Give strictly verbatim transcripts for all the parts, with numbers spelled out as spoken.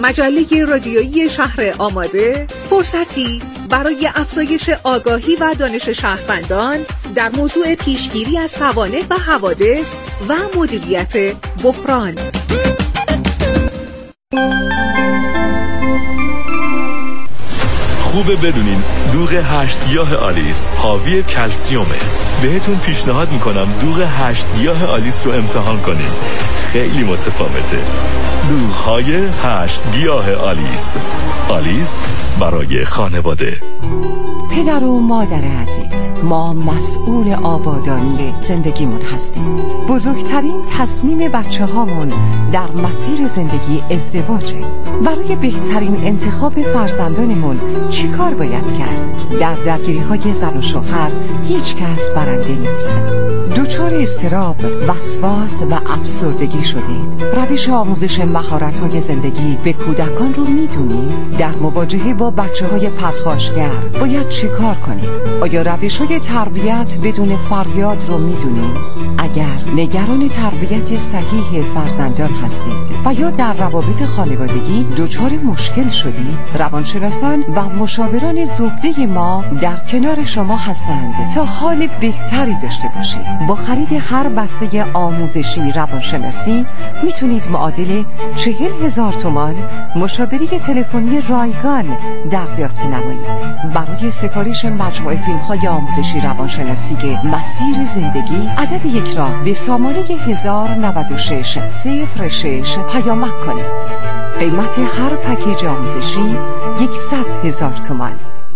مجله رادیویی شهر آماده، فرصتی برای افزایش آگاهی و دانش شهروندان در موضوع پیشگیری از سوانح و حوادث و مدیریت بحران. خوبه بدونین دوغ هشت گیاه آلیس حاوی کلسیومه. بهتون پیشنهاد میکنم دوغ هشت گیاه آلیس رو امتحان کنین، خیلی متفاوته. دوغ‌های هشت گیاه آلیس، آلیس برای خانواده. پدر و مادر عزیز، ما مسئول آبادانی زندگیمون هستیم. بزرگترین تصمیم بچه هامون در مسیر زندگی ازدواجه. برای بهترین انتخاب فرزندانمون چی کار باید کرد؟ در درگیری های زن و شوهر هیچ کس برنده نیست. دچار اضطراب، وسواس و افسردگی شدید؟ روش آموزش مهارت های زندگی به کودکان رو میدونید؟ در مواجهه با بچه های پرخاشگر باید چی کار کنید؟ آیا روش های تربیت بدون فریاد رو میدونید؟ اگر نگران تربیت صحیح فرزندان هستید و یا در روابط خانوادگی دچار مشکل شدید، روانشناسان و مشاوران زوجه ما در کنار شما هستند تا حال بهتری داشته باشید. با خرید هر بسته آموزشی روانشناسی میتونید معادل چهل هزار تومان مشاوره تلفنی رایگان دریافت نمایید. برای سفارش مجموعه فیلم های آموزشی روانشناسی مسیر زندگی عدد یک را به سامانه هزار و نود و شش صفر شش پیامک کنید. قیمت هر پکیج آموزشی یکصد هزار تومان.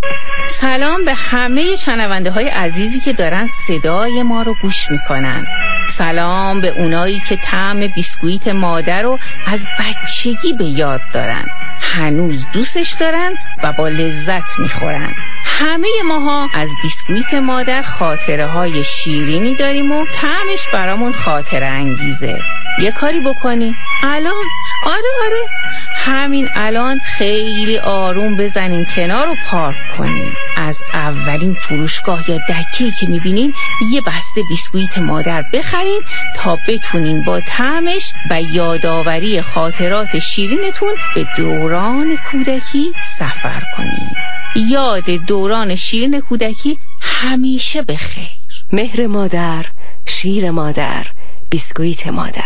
سلام به همه شنونده های عزیزی که دارن صدای ما رو گوش میکنن. سلام به اونایی که طعم بیسکویت مادر رو از بچگی به یاد دارن، هنوز دوستش دارن و با لذت میخورن. همه ماها از بیسکویت مادر خاطره های شیرینی داریم و طعمش برامون خاطره انگیزه. یه کاری بکنی الان، آره آره همین الان خیلی آروم بزنین کنار و پارک کنین. از اولین فروشگاه یا دکه‌ای که میبینین یه بسته بیسکویت مادر بخرین تا بتونین با طعمش و یادآوری خاطرات شیرینتون به دوران کودکی سفر کنین. یاد دوران شیرین کودکی همیشه بخیر. مهر مادر، شیر مادر، بیسکویت مادر.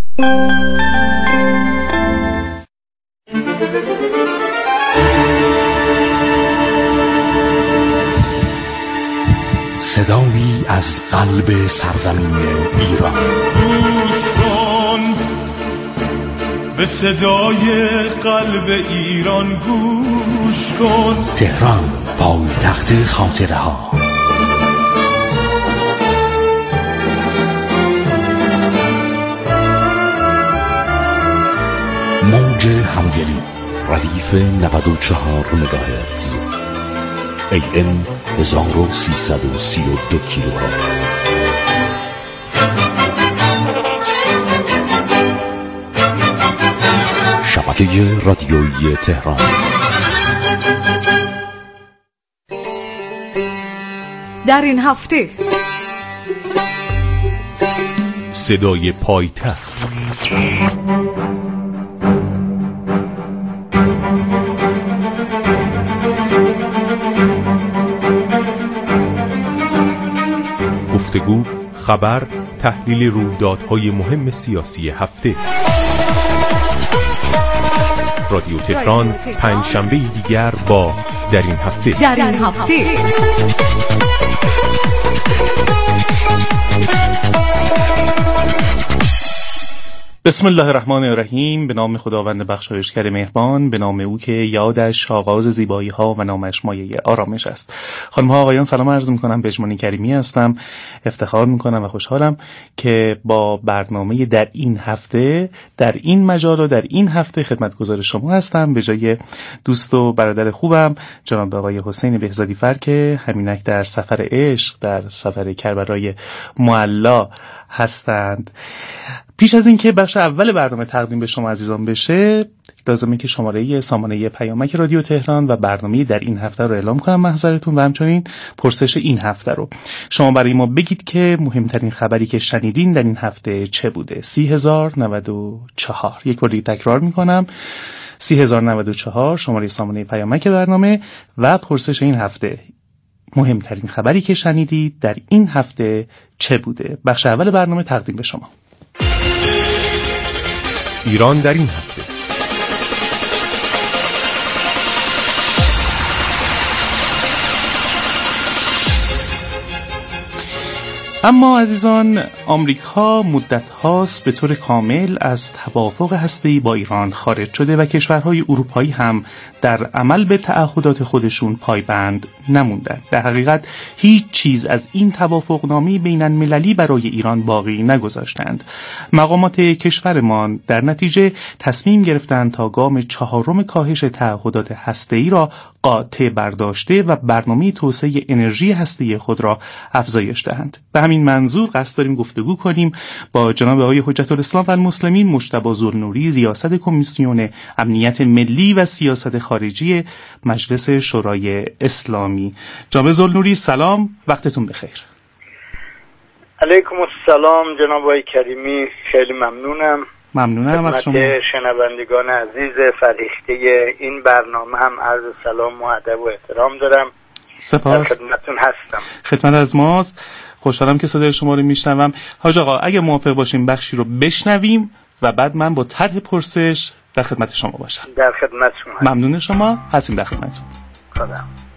صدایی از قلب سرزمین ایران. گوش کن به صدای قلب ایران، گوش کن. تهران، پایتخت خاطره ها. موج همدلی، ردیف نود و چهار مگاهرتز، ای ام هزار و سیصد و سی و دو کیلوهرتز. شبکه رادیویی تهران. در این هفته صدای پایتخت. گفتگو، خبر، تحلیل رویدادهای مهم سیاسی هفته. رادیو تهران پنج شنبه دیگر با در این هفته. در این هفته بسم الله الرحمن الرحیم. به نام خداوند بخشایشگر مهربان، به نام او که یادش آغاز زیبایی ها و نامش مایه آرامش است. خانم ها آقایان سلام عرض میکنم. پژمانی کریمی هستم. افتخار میکنم و خوشحالم که با برنامه در این هفته در این مجال و در این هفته خدمتگزار شما هستم به جای دوست و برادر خوبم جناب آقای حسین بهزادی فر که همینک در سفر عشق، در سفر کربلای معلا هستند. پیش از اینکه بخش اول برنامه تقدیم به شما عزیزان بشه، لازمه که شماره سامانه پیامک رادیو تهران و برنامه در این هفته رو اعلام کنم محضرتون و همچنین پرسش این هفته رو. شما برای ما بگید که مهمترین خبری که شنیدین در این هفته چه بوده. سی هزار نود و چهار. یک بار دیگه تکرار میکنم. سی هزار و نود و چهار شماره سامانه پیامک برنامه و پرسش این هفته: مهمترین خبری که شنیدید در این هفته چه بوده؟ بخش اول برنامه تقدیم به شما. ایران در این هفته. اما عزیزان، آمریکا مدت هاست به طور کامل از توافق هسته‌ای با ایران خارج شده و کشورهای اروپایی هم در عمل به تعهدات خودشون پایبند نموندند. در حقیقت هیچ چیز از این توافقنامه بین المللی برای ایران باقی نگذاشتند. مقامات کشورمان در نتیجه تصمیم گرفتند تا گام چهارم کاهش تعهدات هسته‌ای را قاطع برداشته و برنامه توسعه انرژی هسته‌ای خود را افزایش دهند. به همین منظور قصد داریم گفتگو کنیم با جناب آقای حجت الاسلام و المسلمین مجتبی ذوالنوری، ریاست کمیسیون امنیت ملی و سیاست خارجی مجلس شورای اسلامی. جناب ذوالنوری سلام، وقتتون بخیر. علیکم السلام جناب آقای کریمی، خیلی ممنونم. ممنونم از شما. شنوندگان عزیز فرهیخته این برنامه هم عرض سلام و ادب و احترام دارم. سپاس. خدمتتون هستم. خدمت از ماست. خوشحالم که صدای شما رو میشنوم. حاج آقا اگه موافق باشیم بخشی رو بشنویم و بعد من با طرح پرسش در خدمت شما باشم. در خدمت شما. ممنون شما. هستیم در خدمتتون. خدا.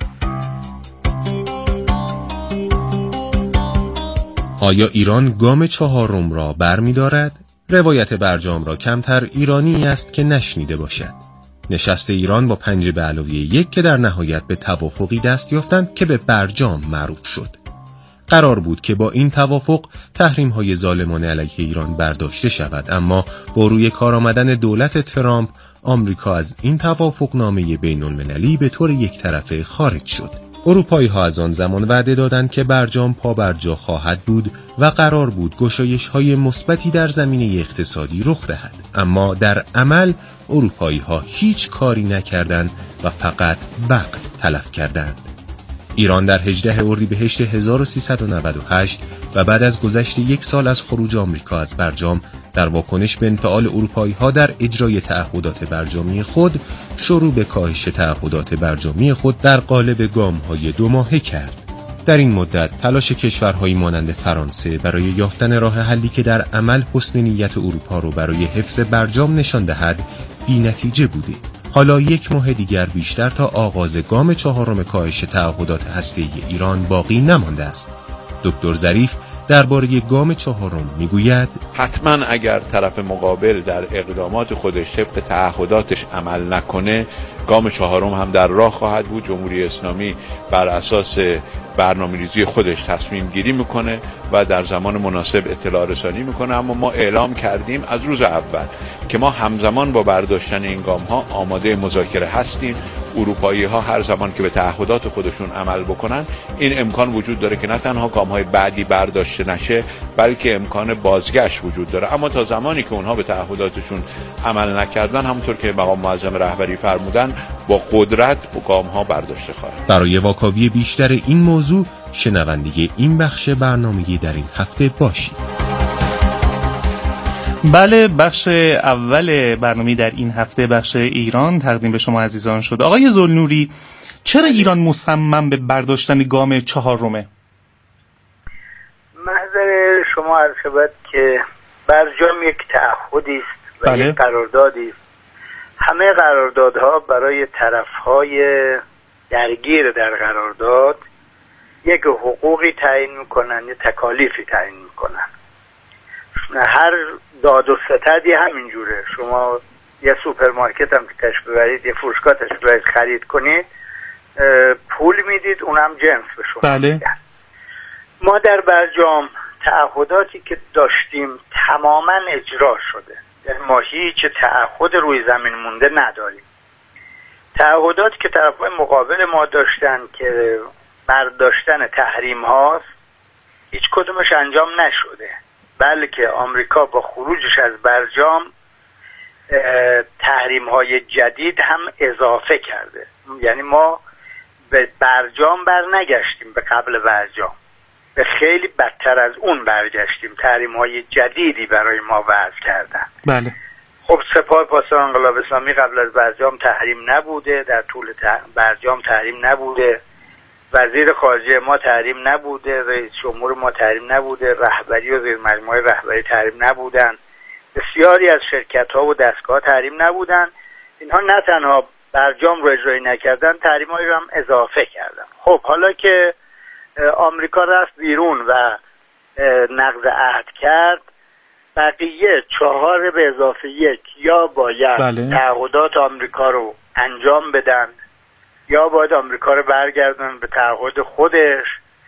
آیا ایران گام چهارم را برمی‌دارد؟ روایت برجام را کمتر ایرانی است که نشنیده باشد. نشست ایران با پنج به علاوه یک که در نهایت به توافقی دست یافتند که به برجام معروف شد. قرار بود که با این توافق تحریم‌های ظالمانه علیه ایران برداشته شود، اما با روی کار آمدن دولت ترامپ آمریکا از این توافقنامه بین‌المللی به طور یک طرفه خارج شد. اروپایی‌ها از آن زمان وعده دادند که برجام پا بر جا خواهد بود و قرار بود گشایش‌های مثبتی در زمینه اقتصادی رخ دهد، اما در عمل اروپایی‌ها هیچ کاری نکردند و فقط وقت تلف کردند. ایران در هجدهم اردیبهشت هزار و سیصد و نود و هشت و بعد از گذشت یک سال از خروج آمریکا از برجام در واکنش به انفعال اروپایی‌ها در اجرای تعهدات برجامی خود شروع به کاهش تعهدات برجامی خود در قالب گام‌های دو ماهه کرد. در این مدت تلاش کشورهایی مانند فرانسه برای یافتن راه حلی که در عمل حسن نیت اروپا را برای حفظ برجام نشان دهد بی‌نتیجه بوده. حالا یک ماه دیگر بیشتر تا آغاز گام چهارم کاهش تعهدات هسته‌ای ایران باقی نمانده است. دکتر ظریف درباره گام چهارم میگوید حتما اگر طرف مقابل در اقدامات خودش طبق تعهداتش عمل نکنه، گام چهارم هم در راه خواهد بود. جمهوری اسلامی بر اساس برنامه‌ریزی خودش تصمیم گیری میکنه و در زمان مناسب اطلاع رسانی میکنه، اما ما اعلام کردیم از روز اول که ما همزمان با برداشتن این گام ها آماده مذاکره هستیم. اروپایی ها هر زمان که به تعهدات خودشون عمل بکنن این امکان وجود داره که نه تنها گام های بعدی برداشته نشه بلکه امکان بازگشت وجود داره، اما تا زمانی که اونها به تعهداتشون عمل نکردن همونطور که مقام معظم رهبری فرمودن با قدرت با گام ها برداشته خواهد. برای واکاوی بیشتر این موضوع شنونده این بخش برنامه در این هفته باشید. بله، بخش اول برنامه در این هفته بخش ایران تقدیم به شما عزیزان شد. آقای ذوالنوری، چرا ایران مصمم به برداشتن گام چهارمه؟ محضر شما عرض شود که برجام یک تعهدی است و بله. یک قراردادی است. همه قراردادها برای طرفهای درگیر در قرارداد یک حقوقی تعیین میکنن، یک تکالیفی تعیین میکنن. هر داد و ستدی همینجوره. شما یه سوپرمارکت هم که تشریف ببرید، یه فروشگاه تشریف ببرید خرید کنید، پول میدید، اونم جنس به شما بله. میدن. ما در برجام تعهداتی که داشتیم تماما اجرا شده، یعنی ما هیچ تعهد روی زمین مونده نداریم. تعهداتی که طرفای مقابل ما داشتن که برداشتن تحریم هاست هیچ کدومش انجام نشده، بلکه آمریکا با خروجش از برجام تحریم های جدید هم اضافه کرده. یعنی ما به برجام بر نگشتیم، به قبل برجام به خیلی بدتر از اون برگشتیم. تحریم های جدیدی برای ما وضع کردن. بله. خب سپاه پاسداران انقلاب اسلامی قبل از برجام تحریم نبوده، در طول برجام تحریم نبوده، وزیر خارجه ما تحریم نبوده، رئیس جمهور ما تحریم نبوده، رهبری و زیر مجموعه رهبری تحریم نبودن، بسیاری از شرکت ها و دستگاه تحریم نبودن. اینها نه تنها برجام رو اجرایی نکردن، تحریم هایی رو هم اضافه کردن. خب حالا که آمریکا رفت بیرون و نقض عهد کرد، بقیه چهار به اضافه یک یا باید بله. تعهدات آمریکا رو انجام بدن یا باید آمریکا رو برگردن به تعهد خودش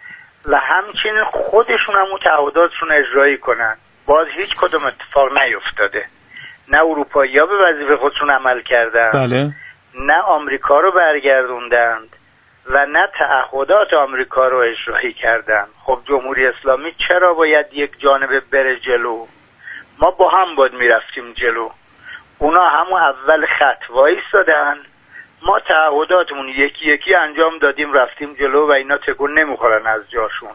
و همچنین خودشون هم اون تعهداتشون اجرایی کنن. باز هیچ کدوم اتفاق نیفتاده. نه اروپایی ها به وظیفه خودشون عمل کردن بله. نه آمریکا رو برگردوندند و نه تعهدات آمریکا رو اجرایی کردن. خب جمهوری اسلامی چرا باید یک جانبه بره جلو؟ ما با هم باید میرفتیم جلو. اونا همون اول خط وایسادن، ما تعهداتمون یکی یکی انجام دادیم رفتیم جلو و اینا تکون نمیخورن از جاشون.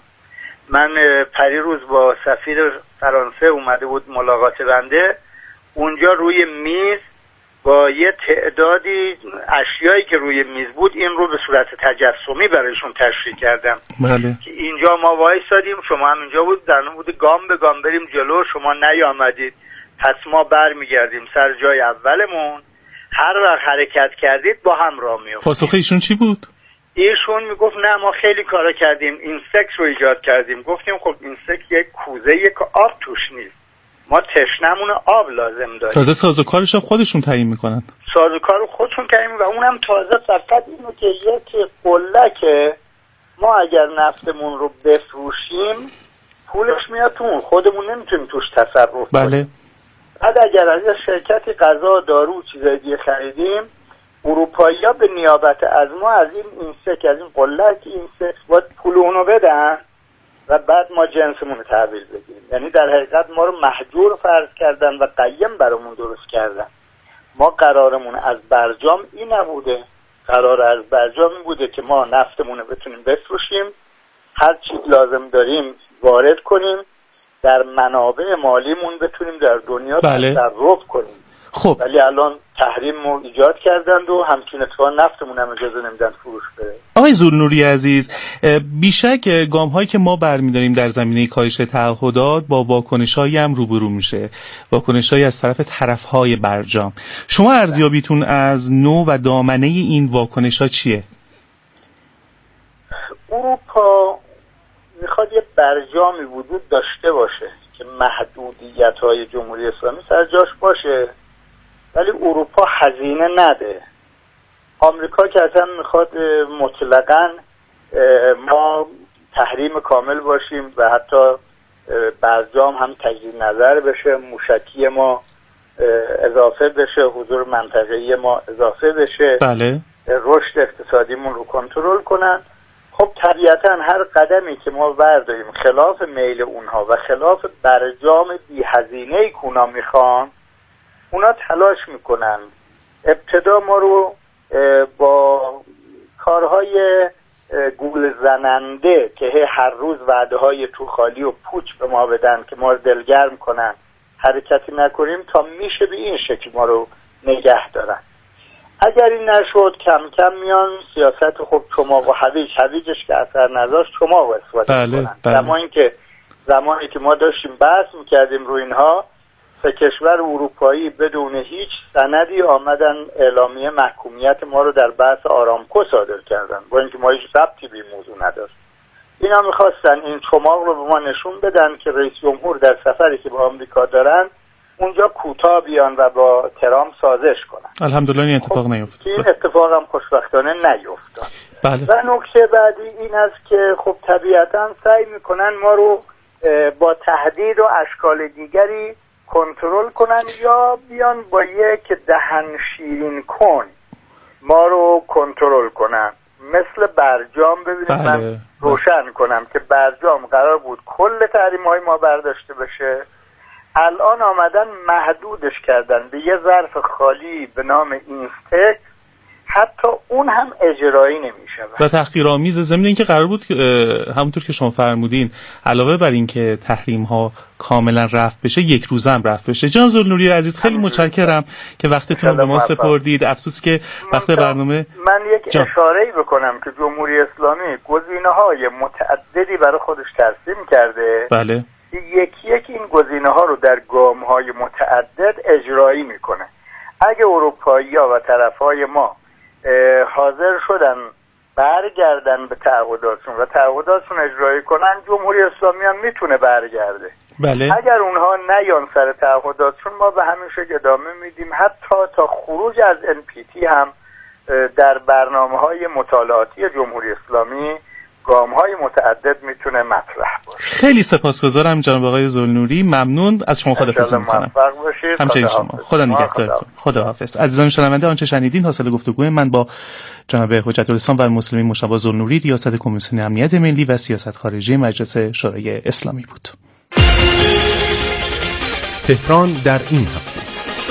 من پریروز با سفیر فرانسه اومده بود ملاقات بنده، اونجا روی میز با یه تعدادی اشیایی که روی میز بود این رو به صورت تجسمی برایشون تشریح کردم. بله. که اینجا ما وایسادیم، شما هم اینجا بود، در اون بود گام به گام بریم جلو، شما نیامدید، پس ما برمیگردیم سر جای اولمون، هر وقت حرکت کردید با هم راه میافتیم. پاسخ ایشون چی بود؟ ایشون میگفت نه ما خیلی کارا کردیم، اینسکت رو ایجاد کردیم. گفتیم خب اینسکت یک کوزه یک آب توش نیست، ما تشنمون آب لازم داریم. تازه سازوکارش هم خودشون تعیین میکنن. سازوکارو خودشون تعیین و اونم تازه فقط اینو که یک قله‌که ما اگر نفتمون رو بفروشیم پولش میاد تو، خودمون نمیتونیم توش تصرف کنیم. بله. بعد اگر از شرکتی غذا، دارو، چیزای دیگه خریدیم، اروپایی‌ها به نیابت از ما از این اینسک، از این قله‌ک اینسک باید پول اونو بدن و بعد ما جنسمون رو تحویل بگیریم. یعنی در حقیقت ما رو محجور فرض کردن و قیم برامون درست کردن. ما قرارمون از برجام این نبوده، قرار از برجام این بوده که ما نفتمون رو بتونیم بفروشیم، هر چی لازم داریم وارد کنیم، در منابع مالیمون بتونیم در دنیا بله. تصرف کنیم. خب ولی الان تحریم رو ایجاد کردند و همچنین اتفاقا نفتمون هم اجازه نمیدن فروش بره. آقای ذوالنوری عزیز، بیشک گام هایی که ما برمی‌داریم در زمینه کاهش تعهدات با واکنش‌هایی هم روبرو میشه، واکنش‌هایی از طرف طرف‌های برجام. شما ارزیابیتون از نوع و دامنه این واکنش‌ها چیه؟ اروپا میخواد یه برجامی وجود داشته باشه که محدودیت‌های جمهوری اسلامی سر جاش باشه، ولی اروپا هزینه نده. آمریکا که اصلا میخواد مطلقاً ما تحریم کامل باشیم و حتی برجام هم تجدید نظر بشه، موشکی ما اضافه بشه، حضور منطقه‌ای ما اضافه بشه، بله. رشد اقتصادیمون رو کنترل کنن. خب طبیعتاً هر قدمی که ما برداریم خلاف میل اونها و خلاف برجام بی هزینه‌ای که اونا میخوان، اونا تلاش میکنن ابتدا ما رو با کارهای گول زننده که هر روز وعده های تو خالی و پوچ به ما بدن که ما رو دلگرم کنن حرکتی نکنیم تا میشه به این شکل ما رو نگه دارن. اگر این نشد کم کم میان سیاست خب چماق و هویج، هویجش که اثر نذاشت چماق استفاده بله، میکنن. بله. زمانی که زمانی که ما داشتیم بحث میکردیم روی اینها، سه کشور اروپایی بدون هیچ سندی آمدن اعلامیه محکومیت ما رو در بحث آرامکو صادر کردن، با اینکه ما هیچ ربطی به موضوع نداشت. اینا میخواستن این چماق رو به ما نشون بدن که رئیس جمهور در سفری که با آمریکا دارن اونجا کوتاه بیان و با ترامپ سازش کنن. الحمدلله این اتفاق خب نیفتاد. این اتفاق هم خوشبختانه نیفتاد. بله. و نکته بعدی این است که خب طبیعتاً سعی میکنن ما رو با تهدید و اشکال دیگری کنترل کنن یا بیان با یک دهن شیرین کن ما رو کنترل کنن. مثل برجام ببینید بله. من روشن کنم که برجام قرار بود کل تحریم‌های ما برداشته بشه، الان آمدن محدودش کردن به یه ظرف خالی به نام اینستک حتی اون هم اجرایی نمی‌شود و تحقیرآمیز. ضمن اینکه قرار بود همونطور که شما فرمودین علاوه بر این که تحریم ها کاملا رفع بشه، یک روزه هم رفع بشه. جان ذوالنوری عزیز خیلی متشکرم که وقتتون رو به ما سپردید. افسوس که وقت برنامه. من یک اشاره‌ای بکنم که جمهوری اسلامی گزینه‌های متعددی برای خودش ترسیم کرده. بله. یکی یکی این گزینه‌ها رو در گام‌های متعدد اجرایی میکنه. اگه اروپایی‌ها و طرف‌های ما حاضر شدن برگردن به تعهداتشون و تعهداتشون اجرایی کنن، جمهوری اسلامی هم میتونه برگرده. بله. اگر اونها نیان سر تعهداتشون، ما به همین شکل ادامه میدیم، حتی تا خروج از ان پی تی هم در برنامه‌های مطالعاتی جمهوری اسلامی گام‌های متعدد میتونه مطرح باشه. خیلی سپاسگزارم جناب آقای ذوالنوری، ممنون. از شما خداحافظی می‌کنم. همچنین شما. خدا نگهدارتون. خداحافظ. عزیزان شنونده، آنچه شنیدین حاصل گفتگوی من با جناب حجت الاسلام و المسلمین مجتبی ذوالنوری، ریاست کمیسیون امنیت ملی و سیاست خارجی مجلس شورای اسلامی بود. تهران در این هفته.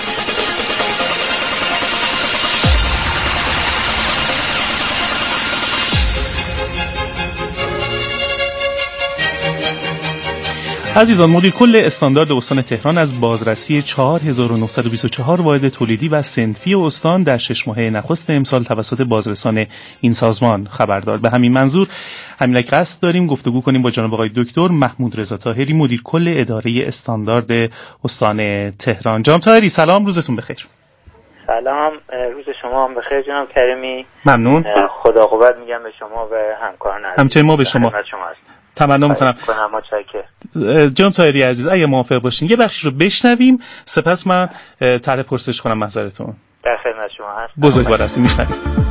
عزیزان، مدیر کل استاندارد استان تهران از بازرسی چهار هزار و نهصد و بیست و چهار واحد تولیدی و صنفی استان در شش ماهه نخست امسال توسط بازرسان این سازمان خبر داد. به همین منظور همین قصد داریم گفتگو کنیم با جناب آقای دکتر محمود رضا طاهری، مدیر کل اداره استاندارد استان تهران. جناب طاهری سلام، روزتون بخیر. سلام، روز شما هم بخیر جناب کریمی. ممنون. خدا قوت میگم به شما و همکاران. همچنین ما به شما تمنا میکنم. جناب طاهری عزیز اگه موافق باشین یه بخشی رو بشنویم، سپس من طرح پرسش کنم محضرتون. در خدمت شما هستم. بزرگوار هستیم. میشنویم.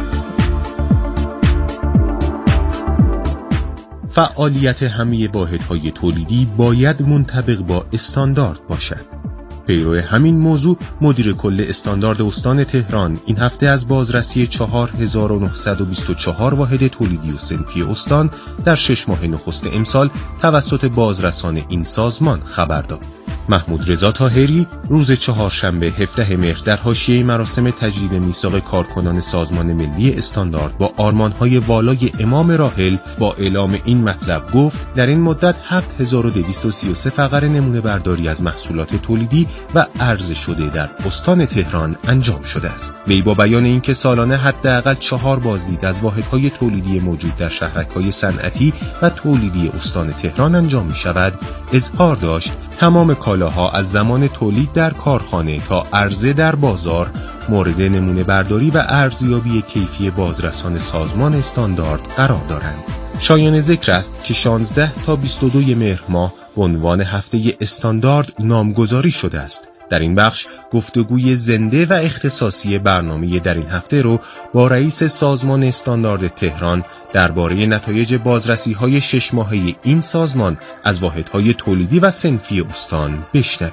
فعالیت همه واحدهای تولیدی باید منطبق با استاندارد باشد. پیرو همین موضوع مدیر کل استاندارد استان تهران این هفته از بازرسی چهار هزار و نهصد و بیست و چهار واحد تولیدی و صنفی استان در شش ماه نخست امسال توسط بازرسان این سازمان خبر داد. محمود رضا طاهری روز چهارشنبه هفدهم مهر در حاشیه مراسم تجدید میثاق کارکنان سازمان ملی استاندارد با آرمان‌های والای امام راحل با اعلام این مطلب گفت در این مدت هفت هزار و دویست و سی و سه فقره نمونه برداری از محصولات تولیدی و عرضه شده در استان تهران انجام شده است. وی با بیان اینکه سالانه حداقل چهار بازدید از واحدهای تولیدی موجود در شهرک‌های صنعتی و تولیدی استان تهران انجام می‌شود، اظهار داشت تمام کالاها از زمان تولید در کارخانه تا عرضه در بازار مورد نمونه برداری و ارزیابی کیفی بازرسان سازمان استاندارد قرار دارند. شایان ذکر است که شانزده تا بیست و دو مهر ماه به عنوان هفته استاندارد نامگذاری شده است. در این بخش گفتگوی زنده و اختصاصی برنامه در این هفته رو با رئیس سازمان استاندارد تهران درباره نتایج بازرسی‌های شش ماهه این سازمان از واحدهای تولیدی و صنفی استان بشنویم.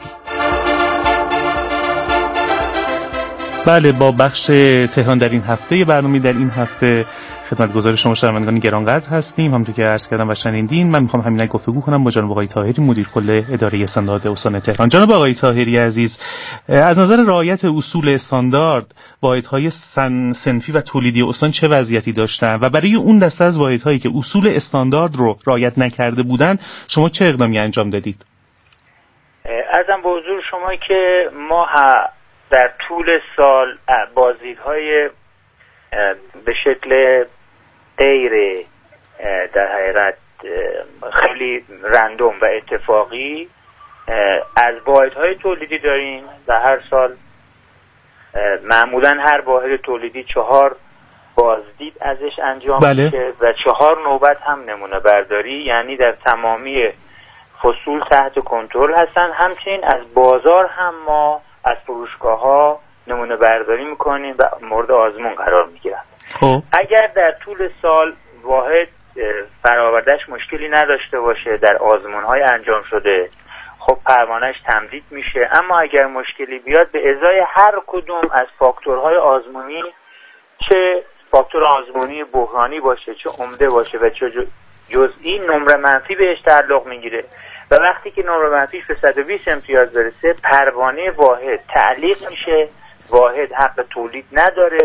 بله، با بخش تهران در این هفته برنامه در این هفته خدمتگزار شما شنوندگان گرانقدر هستیم. همونطور که عرض کردم و شنیدین، من میخوام همین گفتگو کنم با جناب آقای طاهری، مدیر کل اداره استاندارد استان تهران. جناب آقای طاهری عزیز، از نظر رعایت اصول استاندارد واحدهای صنفی و تولیدی استان چه وضعیتی داشتن و برای اون دسته از واحدهایی که اصول استاندارد رو رعایت نکرده بودن شما چه اقدامی انجام دادید؟ عرضم به حضور شما که ما در طول سال بازدیدهای به شکل غیر در حقیقت خیلی رندوم و اتفاقی از واحدهای تولیدی داریم و هر سال معمولا هر واحد تولیدی چهار بازدید ازش انجام بله. میشه و چهار نوبت هم نمونه برداری، یعنی در تمامی فصول تحت کنترل هستن. همچنین از بازار هم ما از فروشگاه ها نمونه برداری میکنیم و مورد آزمون قرار میگیرن. خب اگر در طول سال واحد برآوردهش مشکلی نداشته باشه در آزمون های انجام شده، خب پروانهش تمدید میشه. اما اگر مشکلی بیاد به ازای هر کدوم از فاکتورهای آزمونی، چه فاکتور آزمونی بحرانی باشه چه عمده باشه و چه جزئی، نمره منفی بهش تعلق میگیره و وقتی که نمره منفیش به صد و بیست امتیاز برسه پروانه واحد تعلیق میشه، واحد حق تولید نداره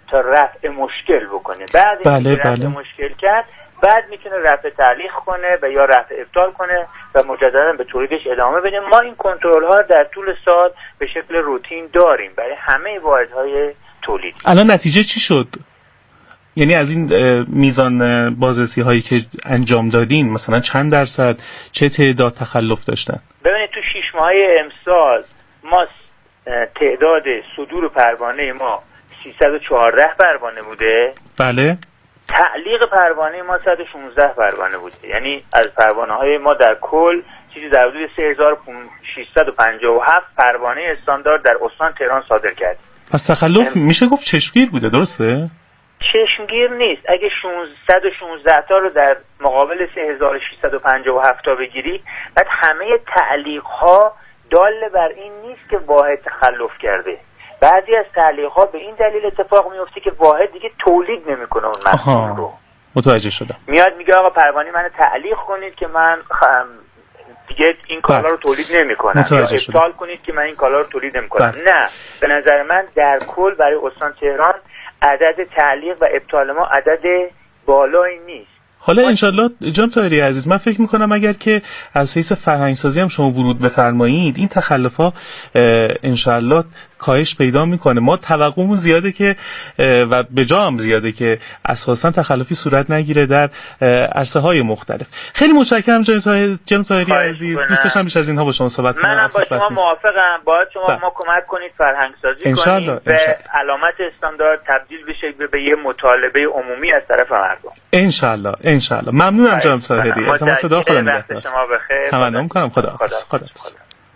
تا رفع مشکل بکنه. بعد بله اینکه رفع بله. مشکل کرد بعد میتونه رفع تعلیق کنه و یا رفع ابطال کنه و مجددا به تولیدش ادامه بده. ما این کنترل ها در طول سال به شکل روتین داریم برای همه واحدهای تولیدی. الان نتیجه چی شد؟ یعنی از این میزان بازرسی هایی که انجام دادین مثلا چند درصد، چه تعداد تخلف داشتن؟ ببینید تو شش ماهه امسال ما تعداد صدور پروانه ما سیصد و چهارده پروانه بوده. بله. تعلیق پروانه ما صد و شانزده پروانه بوده. یعنی از پروانه های ما در کل چیزی در حدود سه هزار و ششصد و پنجاه و هفت پروانه استاندارد در استان تهران صادر کرد. پس تخلف ام... میشه گفت چشمگیر بوده، درسته؟ چشمگیر نیست. اگه صد و شانزده تا رو در مقابل سه هزار و ششصد و پنجاه و هفت تا بگیری، بعد همه تعلیق ها دال بر این نیست که واحد تخلف کرده. بعضی از تعلیق ها به این دلیل اتفاق میفته که واحد دیگه تولید نمیکنه اون محصول رو. متوجه شدم. میاد میگه آقا پروانه من تعلیق کنید که من خم... دیگه این کالا رو تولید نمیکنم، یا ابطال کنید که من این کالا رو تولید نمیکنم. نه، به نظر من در کل برای استان تهران عدد تعلیق و ابطال ما عدد بالایی نیست. حالا انشالله جناب طاهری عزیز، من فکر میکنم اگر که از حیث فرهنگسازی هم شما ورود بفرمایید این تخلف‌ها انشالله کاهش پیدا میکنه. ما توقعمون زیاده که و به جا هم زیاده که اساسا تخلفی صورت نگیره در عرصه های مختلف. خیلی متشکرم جناب طاهری عزیز، دوست داشتم بیش از اینها با شما صحبت کنم. منم با شما موافقم. باید شما با. ما کمک کنید فرهنگسازی کنید به علامت استاندارد تبدیل بشه به یه مطالبه عمومی از طرف مردم. انشالله انشالله. ممنونم جناب طاهری. اعتماد صدا خدا نگهدار. شما بخیر. تمنا می‌کنم. خدا حافظ. خدا حافظ.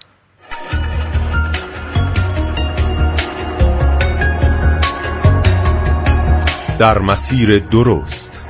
در مسیر درست.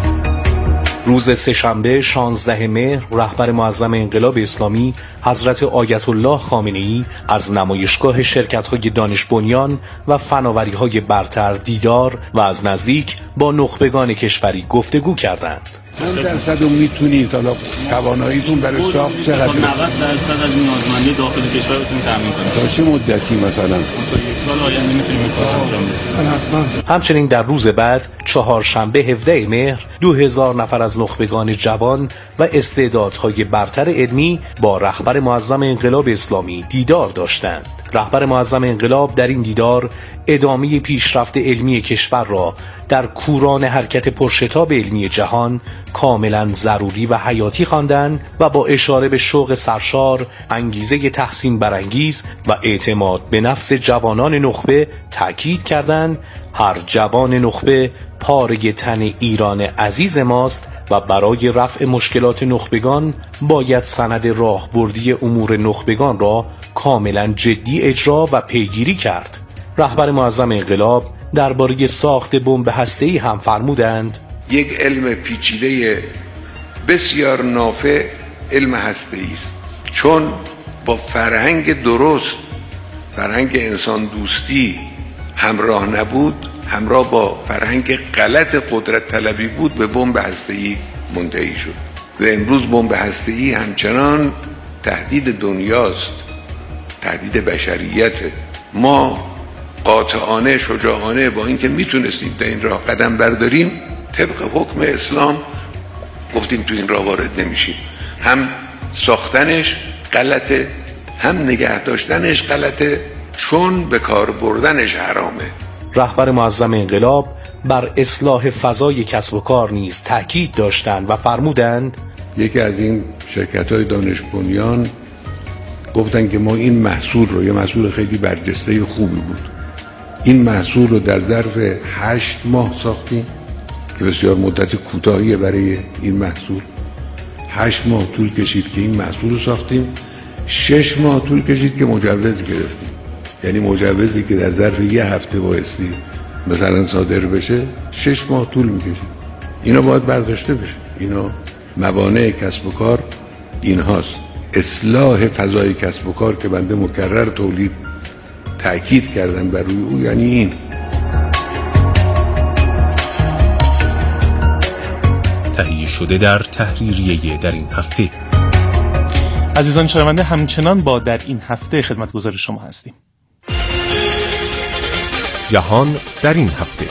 روز سه‌شنبه شانزده مهر رهبر معظم انقلاب اسلامی حضرت آیت الله خامنه‌ای از نمایشگاه شرکت‌های دانش بنیان و فناوری‌های برتر دیدار و از نزدیک با نخبگان کشوری گفتگو کردند. چند درصد رو میتونید حالا تواناییتون برای ساخت چقدر؟ نود درصد از نیازمندی داخل کشورتون تامین کنید. تا چه مدتی مثلا؟ تا یک سال آینده میتونیم این کارو انجام بدیم. همچنین در روز بعد چهارشنبه هفدهم مهر دو هزار نفر از نخبگان جوان و استعدادهای برتر علمی با رهبر معظم انقلاب اسلامی دیدار داشتند. رهبر معظم انقلاب در این دیدار ادامه پیشرفت علمی کشور را در کوران حرکت پرشتاب علمی جهان کاملا ضروری و حیاتی خواندند و با اشاره به شوق سرشار، انگیزه تحسین برانگیز و اعتماد به نفس جوانان نخبه تأکید کردند هر جوان نخبه پاره تن ایران عزیز ماست و برای رفع مشکلات نخبگان باید سند راهبردی امور نخبگان را کاملا جدی اجرا و پیگیری کرد. رهبر معظم انقلاب درباره ساخت بمب هسته‌ای هم فرمودند یک علم پیچیده بسیار نافع علم هسته‌ای است، چون با فرهنگ درست، فرهنگ انسان دوستی همراه نبود، همراه با فرهنگ غلط قدرت طلبی بود، به بمب هسته‌ای منتهی شد. و امروز بمب هسته‌ای همچنان تهدید دنیاست، تهدید بشریت. ما قاطعانه شجاعانه با اینکه میتونستیم در این راه قدم برداریم، طبق حکم اسلام گفتیم تو این راه وارد نمیشیم. هم ساختنش غلطه، هم نگه داشتنش غلطه، چون به کار بردنش حرامه. رهبر معظم انقلاب بر اصلاح فضای کسب و کار نیز تاکید داشتند و فرمودند یکی از این شرکت‌های دانش بنیان گفتن که ما این محصول رو، یه محصول خیلی برجسته خوبی بود، این محصول رو در ظرف هشت ماه ساختیم که بسیار مدت کوتاهیه برای این محصول. هشت ماه طول کشید که این محصول رو ساختیم، شش ماه طول کشید که مجوز گرفتیم. یعنی مجوزی که در ظرف یه هفته بایستی مثلا صادر بشه، شش ماه طول میکشید. اینا باید برداشته بشه. اینا موانع کسب و کار اینهاست. اصلاح فضای کسب و کار که بنده مکرر تولید تأکید کردن بر روی او، یعنی این. تهیه شده در تحریریه در این هفته. عزیزان شنونده، همچنان با در این هفته خدمتگزار شما هستیم. جهان در این هفته.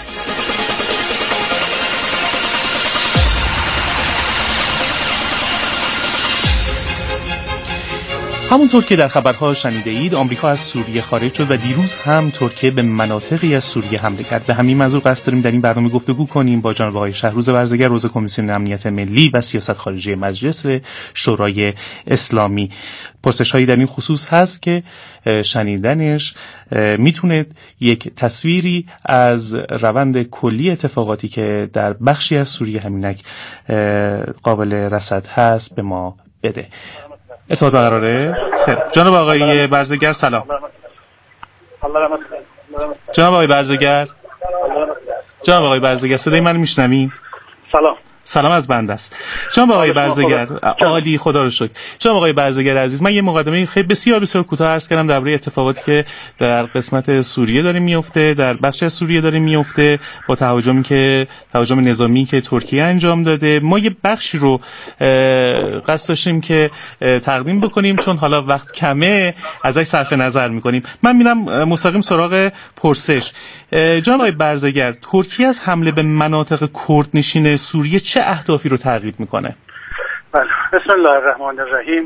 همونطور که در خبرها شنیده اید، آمریکا از سوریه خارج شد و دیروز هم ترکیه به مناطقی از سوریه حمله کرد. به همین منظور قصد داریم در این برنامه گفتگو کنیم با جناب آقای شهروز ورزگر، عضو کمیسیون امنیت ملی و سیاست خارجی مجلس شورای اسلامی. پرسش‌هایی در این خصوص هست که شنیدنش میتونه یک تصویری از روند کلی اتفاقاتی که در بخشی از سوریه همینک قابل رصد هست به ما بده. اتفاق برقراره؟ خیر. جناب آقای برزگر سلام. جناب آقای برزگر جناب آقای برزگر صدای من میشنوین؟ سلام. سلام از بنده است. جناب آقای برزگر، عالی، خدا رو شکر. جناب آقای برزگر عزیز، من یه مقدمه خیلی بسیار بسیار کوتاه عرض کردم درباره اتفاقاتی که در قسمت سوریه داره میفته، در بخش از سوریه داره میفته با تهاجمی که تهاجم نظامی که ترکیه انجام داده. ما یه بخشی رو قصد داشتیم که تقدیم بکنیم، چون حالا وقت کمه ازش صرف نظر میکنیم. من میرم مستقیم سراغ پرسش. جناب آقای برزگر، ترکیه از حمله به مناطق کردنشین سوریه چه اهدافی رو تعقیب میکنه؟ بله، بسم الله الرحمن الرحیم.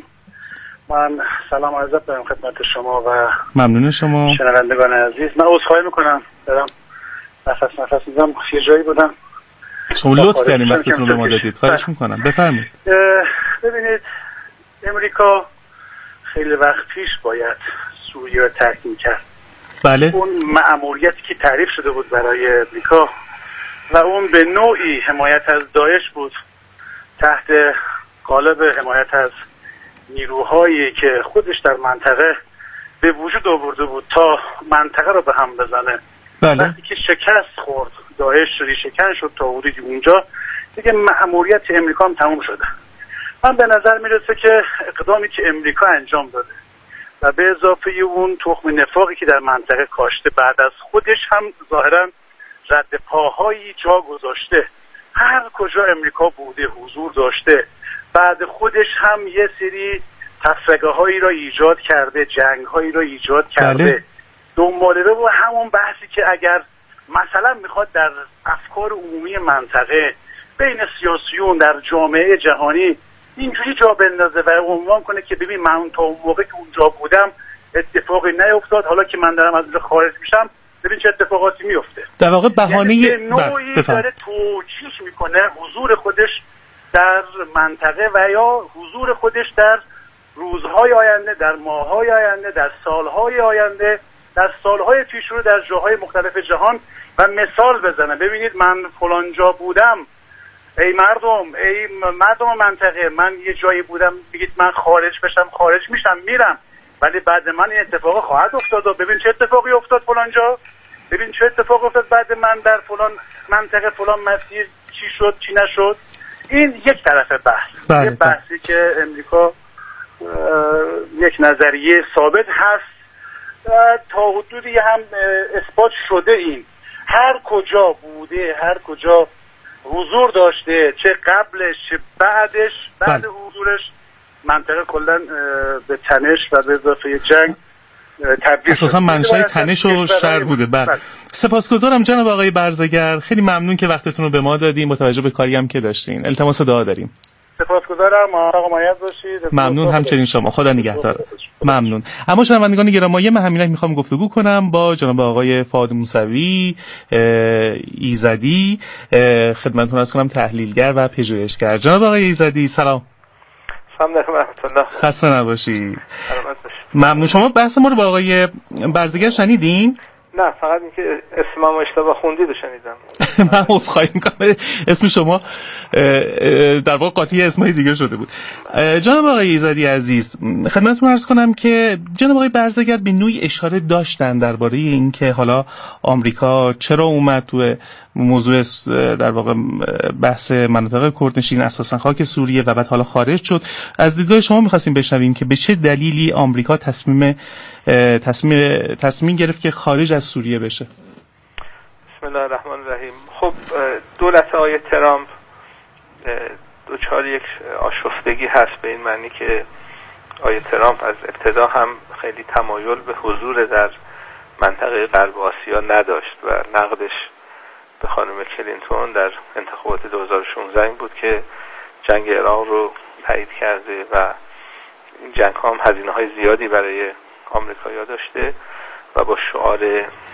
من سلام عرض دارم خدمت شما و ممنون شما شنوندگان عزیز. من عذرخواهی میکنم دارم نفس نفس میزنم، یه جایی بودم. شما لطف کردین وقتتون رو به ما دادید، خواهش میکنم بفرمایید. ببینید، امریکا خیلی وقت پیش باید سوریه رو ترک میکرد. بله. اون مأموریتی که تعریف شده بود برای امریکا و اون به نوعی حمایت از داعش بود، تحت قالب حمایت از نیروهایی که خودش در منطقه به وجود آورده بود تا منطقه رو به هم بزنه. بله. وقتی که شکست خورد، داعش شدی شکن شد تا حدودی اونجا، دیگه مأموریت امریکا هم تموم شده. من به نظر میرسه که اقدامی که امریکا انجام داده و به اضافه اون تخم نفاقی که در منطقه کاشته، بعد از خودش هم ظاهراً رد پاهایی جا گذاشته، هر کجا امریکا بوده حضور داشته، بعد خودش هم یه سری تفرقه هایی را ایجاد کرده، جنگ هایی را ایجاد کرده. بله. دنباله رو همون بحثی که اگر مثلا میخواد در افکار عمومی منطقه بین سیاسیون در جامعه جهانی اینجوری جا بندازه و عنوان کنه که ببین من تا اون موقع که اونجا بودم اتفاقی نیفتاد، حالا که من دارم از اونجا خارج میشم ببین چه اتفاقاتی میفته. در واقع بهانه یعنی به نوعی داره توجیه میکنه حضور خودش در منطقه و یا حضور خودش در روزهای آینده، در ماههای آینده، در سالهای آینده، در سالهای پیش رو در جاهای مختلف جهان و مثال بزنه. ببینید من فلان جا بودم، ای مردم، ای مردم منطقه، من یه جایی بودم، بگید من خارج بشم خارج میشم میرم، ولی بعد من این اتفاق خواهد افتاد و ببین چه اتفاقی افتاد فلان جا، ببین چه اتفاق افتاد بعد من در فلان منطقه فلان مسیر چی شد چی نشد. این یک طرف بحث. بله. یه بحثی که امریکا یک نظریه ثابت هست تا حدودی هم اثبات شده، این هر کجا بوده، هر کجا حضور داشته، چه قبلش چه بعدش، بعد بله. حضورش منطقه کلا به تنش و به اضافه جنگ تبدیل اساسا منشأ تنش و شر بوده. بله. بله. سپاسگزارم جناب آقای برزگر، خیلی ممنون که وقتتون رو به ما دادین، متوجه به کاری هم که داشتین. التماس دعا داریم. سپاسگزارم، آقا مایز باشید. ممنون همچنین شما، خدا نگهدار. ممنون. اما شنوندگان گرامی، من همینک میخوام گفتگو کنم با جناب آقای فؤاد موسوی ایزدی، خدمتتون عرض کنم تحلیلگر و پژوهشگر. جناب آقای ایزدی سلام. سلام علیکم و رحمت الله. خسته نباشید. ممنون. شما بحث ما رو با آقای برزگر شنیدین؟ نه، فقط اینکه اسمم اشتباه خوندید و شنیدم. من عذرخواهی میکنم، اسم شما در واقع قاطی اسمای دیگه شده بود. جناب آقای ایزدی عزیز، خدمتتون عرض کنم که جناب آقای برزگر به نوعی اشاره داشتن درباره اینکه حالا آمریکا چرا اومد تو موضوع در واقع بحث مناطق کردنشین اساسا خاک سوریه و بعد حالا خارج شد. از دیدگاه شما می‌خواستیم بشنویم که به چه دلیلی آمریکا تصمیم تصمیم تصمیم گرفت که خارج از سوریه بشه. بسم الله الرحمن الرحیم. خب دولت آقای ترامپ دوچار یک آشفتگی هست به این معنی که آقای ترامپ از ابتدا هم خیلی تمایل به حضور در منطقه غرب آسیا نداشت و نقدش به خانم کلینتون در انتخابات دو هزار و شانزده این بود که جنگ عراق رو تایید کرده و این جنگ ها هم هزینه های زیادی برای آمریکایی‌ها داشته و با شعار